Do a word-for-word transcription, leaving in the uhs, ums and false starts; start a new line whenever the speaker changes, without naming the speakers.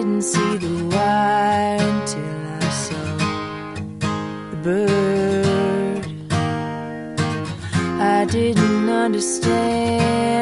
didn't see the wire until I saw the bird. I didn't understand